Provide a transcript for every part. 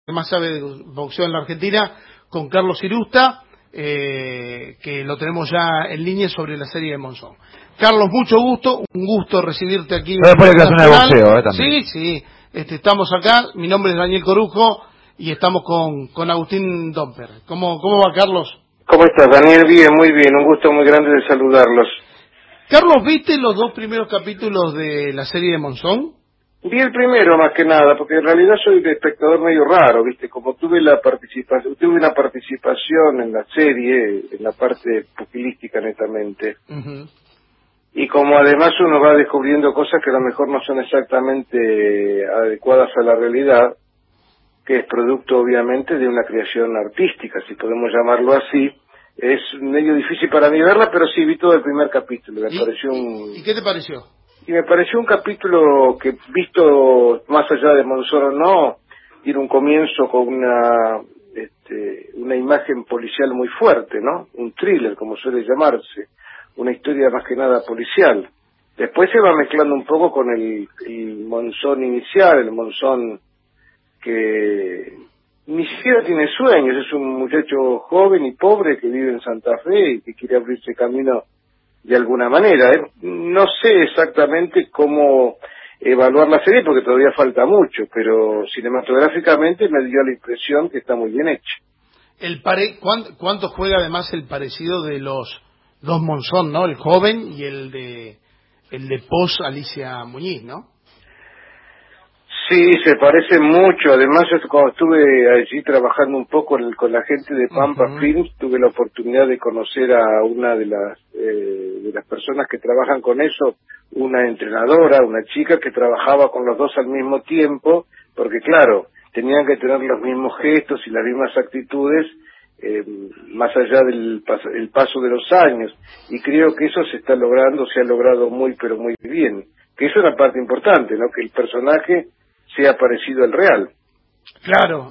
más sabe de boxeo en la Argentina, con Carlos Irusta, que lo tenemos ya en línea sobre la serie de Monzón. Carlos, mucho gusto, un gusto recibirte aquí. Después de clase de boxeo, también. Sí, estamos acá, mi nombre es Daniel Corujo y estamos con Agustín Domper. ¿Cómo va, Carlos? ¿Cómo estás, Daniel? Bien, muy bien, un gusto muy grande de saludarlos. Carlos, ¿viste los dos primeros capítulos de la serie de Monzón? Vi el primero más que nada, porque en realidad soy un espectador medio raro, ¿viste? Como tuve una participación en la serie, en la parte pugilística netamente, y como además uno va descubriendo cosas que a lo mejor no son exactamente adecuadas a la realidad, que es producto obviamente de una creación artística, si podemos llamarlo así, es medio difícil para mí verla, pero sí vi todo el primer capítulo. ¿Y qué te pareció? Y me pareció un capítulo que, visto más allá de Monzón o no, tiene un comienzo con una imagen policial muy fuerte, ¿no? Un thriller, como suele llamarse, una historia más que nada policial. Después se va mezclando un poco con el Monzón inicial, el Monzón que ni siquiera tiene sueños, es un muchacho joven y pobre que vive en Santa Fe y que quiere abrirse camino de alguna manera. No sé exactamente cómo evaluar la serie porque todavía falta mucho, pero cinematográficamente me dio la impresión que está muy bien hecha. ¿Cuánto juega además el parecido de los dos Monzón, ¿no? El joven y el de Pos Alicia Muñiz, ¿no? Sí, se parece mucho. Además, yo cuando estuve allí trabajando un poco con la gente de Pampa Films, tuve la oportunidad de conocer a una de las personas que trabajan con eso, una entrenadora, una chica que trabajaba con los dos al mismo tiempo, porque claro, tenían que tener los mismos gestos y las mismas actitudes, más allá del paso de los años. Y creo que eso se ha logrado muy, pero muy bien. Que eso es una parte importante, ¿no? Que el personaje sea parecido al real. Claro,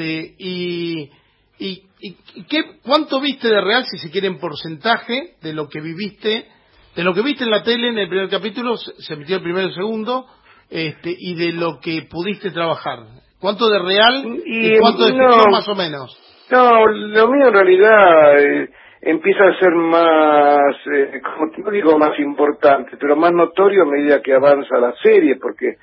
¿cuánto viste de real, si se quiere, en porcentaje de lo que viviste, de lo que viste en la tele en el primer capítulo, se emitió el primero y el segundo, y de lo que pudiste trabajar? ¿Cuánto de real y cuánto de ficción, más o menos? No, lo mío en realidad empieza a ser más, como te digo, más importante, pero más notorio a medida que avanza la serie, porque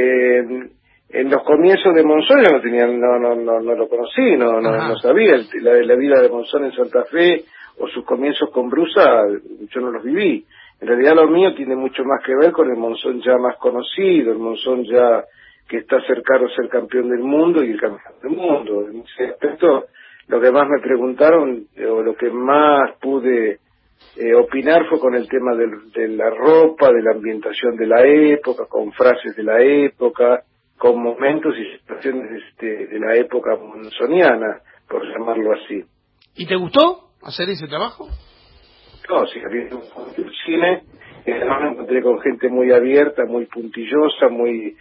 en los comienzos de Monzón yo no lo conocí, no sabía la vida de Monzón en Santa Fe o sus comienzos con Brusa, yo no los viví. En realidad lo mío tiene mucho más que ver con el Monzón ya más conocido, el Monzón ya que está cercano a ser campeón del mundo y el campeón del mundo. En ese aspecto, lo que más me preguntaron, o lo que más pude opinar fue con el tema de la ropa, de la ambientación de la época, con frases de la época, con momentos y situaciones de la época monzoniana, por llamarlo así. ¿Y te gustó hacer ese trabajo? No, sí, había un cine, además me encontré con gente muy abierta, muy puntillosa, muy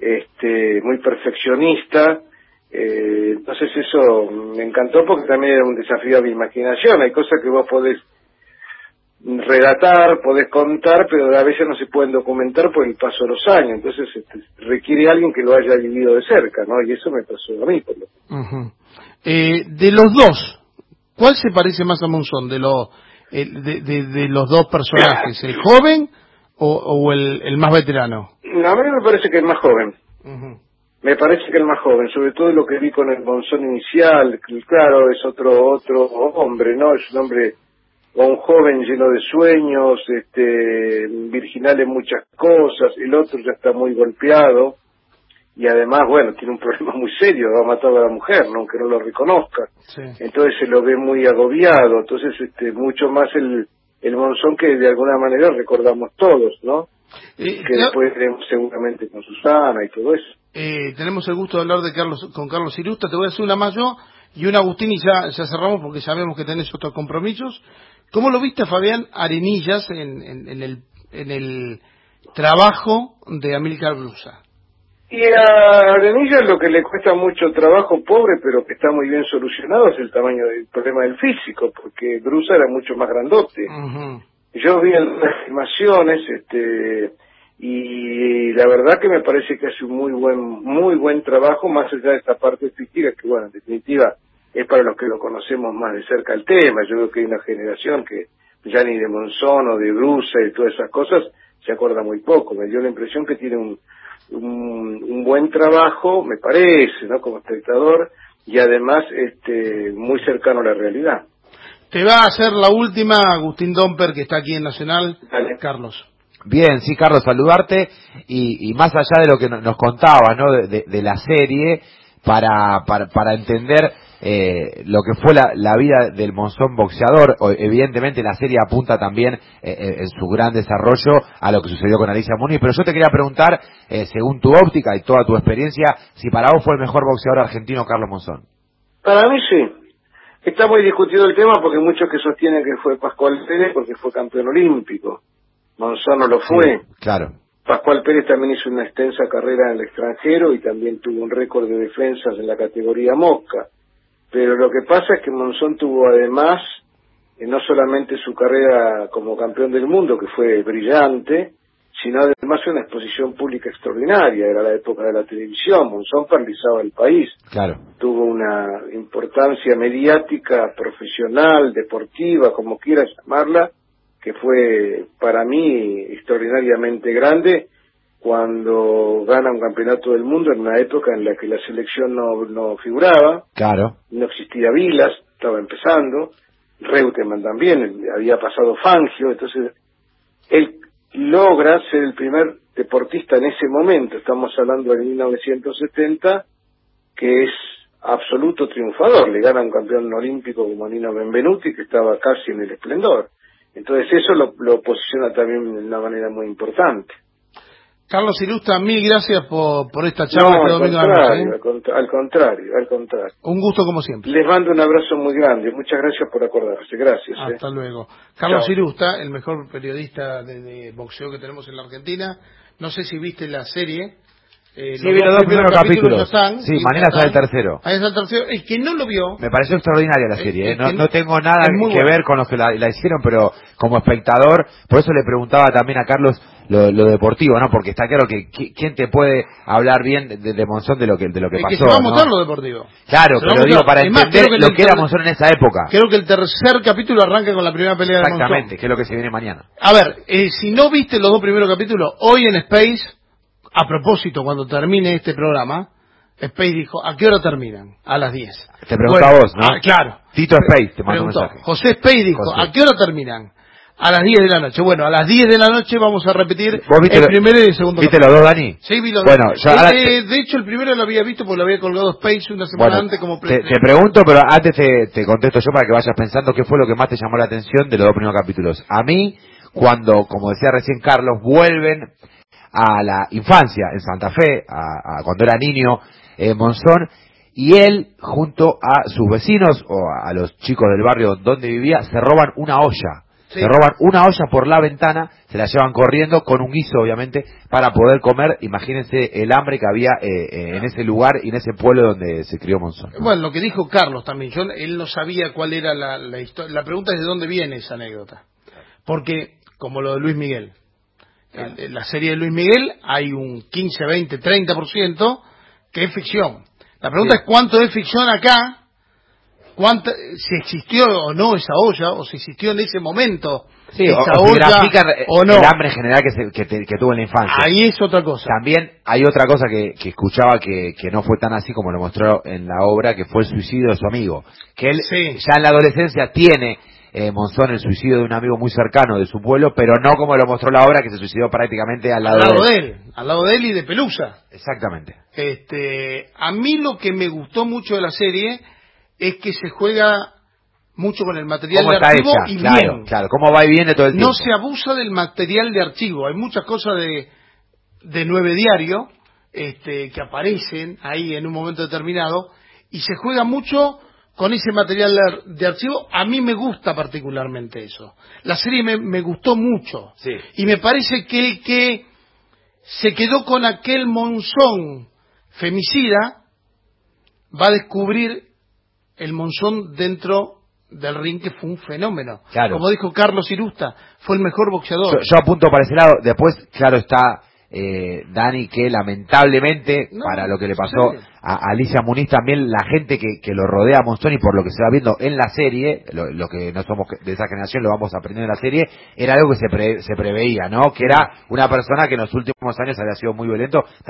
perfeccionista. Entonces eso me encantó porque también era un desafío a mi imaginación. Hay cosas que vos podés relatar, podés contar, pero a veces no se pueden documentar por el paso de los años. Entonces requiere alguien que lo haya vivido de cerca, ¿no? Y eso me pasó a mí, por lo menos. De los dos, ¿cuál se parece más a Monzón de los dos personajes, el joven o el más veterano? No, a mí me parece que el más joven. Me parece que el más joven, sobre todo lo que vi con el Monzón inicial, claro, es otro hombre, ¿no? Es un hombre, o un joven lleno de sueños, virginal en muchas cosas, el otro ya está muy golpeado, y además, bueno, tiene un problema muy serio, va a matar a la mujer, ¿no? Aunque no lo reconozca. Sí. Entonces se lo ve muy agobiado, entonces mucho más el Monzón que de alguna manera recordamos todos, ¿no? Que después veremos seguramente con Susana y todo eso. Tenemos el gusto de hablar con Carlos Irusta. Te voy a hacer una más yo y una Agustín y ya cerramos porque sabemos que tenés otros compromisos. ¿Cómo lo viste a Fabián Arenillas en el trabajo de Amílcar Brusa? Y a Arenillas lo que le cuesta mucho trabajo, pobre, pero que está muy bien solucionado, es el tamaño del problema del físico, porque Brusa era mucho más grandote. Yo vi algunas filmaciones, y la verdad que me parece que hace un muy buen trabajo, más allá de esta parte fictiva, que bueno, en definitiva es para los que lo conocemos más de cerca el tema. Yo creo que hay una generación que ya ni de Monzón o de Brusa y todas esas cosas se acuerda muy poco. Me dio la impresión que tiene un buen trabajo, me parece, ¿no?, como espectador, y además muy cercano a la realidad. Te va a hacer la última Agustín Domper, que está aquí en Nacional. Dale. Carlos. Bien, sí, Carlos, saludarte, y más allá de lo que nos contabas, ¿no?, de la serie, para entender lo que fue la vida del Monzón boxeador. Evidentemente la serie apunta también en su gran desarrollo a lo que sucedió con Alicia Muniz, pero yo te quería preguntar, según tu óptica y toda tu experiencia, si para vos fue el mejor boxeador argentino Carlos Monzón. Para mí sí. Está muy discutido el tema porque hay muchos que sostienen que fue Pascual Pérez porque fue campeón olímpico. Monzón no lo fue. Sí, claro. Pascual Pérez también hizo una extensa carrera en el extranjero y también tuvo un récord de defensas en la categoría mosca. Pero lo que pasa es que Monzón tuvo además, no solamente su carrera como campeón del mundo, que fue brillante, sino además una exposición pública extraordinaria. Era la época de la televisión, Monzón paralizaba el país. Claro. Tuvo una importancia mediática, profesional, deportiva, como quieras llamarla, que fue para mí extraordinariamente grande cuando gana un campeonato del mundo en una época en la que la selección no figuraba. Claro. No existía Vilas, estaba empezando, Reutemann también, había pasado Fangio, entonces él logra ser el primer deportista en ese momento, estamos hablando de 1970, que es absoluto triunfador, le gana un campeón olímpico como Nino Benvenuti, que estaba casi en el esplendor. Entonces eso lo posiciona también de una manera muy importante. Carlos Ilustra, mil gracias por esta charla este domingo de la noche. Al contrario. Un gusto como siempre. Les mando un abrazo muy grande, muchas gracias por acordarse, gracias. Hasta luego. Carlos Chao. Ilustra, el mejor periodista de boxeo que tenemos en la Argentina. No sé si viste la serie. Sí, vi los dos primeros capítulos. Están, sí, mañana sale el tercero. Ahí está el tercero. El que no lo vio... Me pareció extraordinaria la serie. No tengo nada que bueno. ver con los que la hicieron, pero como espectador, por eso le preguntaba también a Carlos lo deportivo, ¿no? Porque está claro que ¿quién te puede hablar bien de Monzón de lo que pasó? Que se va a montar, ¿no? lo deportivo. Claro, pero digo, para entender lo que era Monzón en esa época. Creo que el tercer capítulo arranca con la primera pelea de Monzón. Exactamente, que es lo que se viene mañana. A ver, si no viste los dos primeros capítulos, hoy en Space... A propósito, cuando termine este programa, Space dijo, ¿a qué hora terminan? A las 10. Te pregunto a vos, ¿no? Claro. Tito Space te mandó un mensaje. José Space dijo, ¿a qué hora terminan? A las 10 de la noche. Bueno, a las 10 de la noche vamos a repetir el primero y el segundo. ¿Viste los dos, Dani? Sí, vi los dos. Bueno, de hecho, el primero lo había visto porque lo había colgado Space una semana antes como... Te pregunto, pero antes te contesto yo para que vayas pensando qué fue lo que más te llamó la atención de los dos primeros capítulos. A mí, cuando, como decía recién Carlos, vuelven a la infancia en Santa Fe, a cuando era niño, Monzón, y él, junto a sus vecinos o a los chicos del barrio donde vivía, se roban una olla. Sí. Se roban una olla por la ventana, se la llevan corriendo con un guiso, obviamente, para poder comer. Imagínense el hambre que había en ese lugar y en ese pueblo donde se crió Monzón, ¿no? Bueno, lo que dijo Carlos también, él no sabía cuál era la historia. La pregunta es de dónde viene esa anécdota. Porque, como lo de Luis Miguel, en la serie de Luis Miguel hay un 15, 20, 30% que es ficción. La pregunta es cuánto es ficción acá, si existió o no esa olla, o si existió en ese momento esa olla o no. El hambre general que tuvo en la infancia. Ahí es otra cosa. También hay otra cosa que escuchaba que no fue tan así como lo mostró en la obra, que fue el suicidio de su amigo. Que él ya en la adolescencia tiene... Monzón el suicidio de un amigo muy cercano de su pueblo, pero no como lo mostró la obra, que se suicidó prácticamente al lado de él. Al lado de él y de Pelusa. Exactamente. A mí lo que me gustó mucho de la serie es que se juega mucho con el material de archivo y bien. Claro, cómo va y viene todo el tiempo. No se abusa del material de archivo. Hay muchas cosas de 9 Diario que aparecen ahí en un momento determinado y se juega mucho con ese material de archivo. A mí me gusta particularmente eso. La serie me gustó mucho. Sí. Y me parece que el que se quedó con aquel Monzón femicida va a descubrir el Monzón dentro del ring, que fue un fenómeno. Claro. Como dijo Carlos Irusta, fue el mejor boxeador. Yo apunto para ese lado. Después, claro está, Dani, que lamentablemente, para lo que le pasó a Alicia Muniz, también la gente que lo rodea a Monzoni, por lo que se va viendo en la serie, lo que no somos de esa generación lo vamos aprendiendo en la serie, era algo que se preveía, ¿no? Que era una persona que en los últimos años había sido muy violento.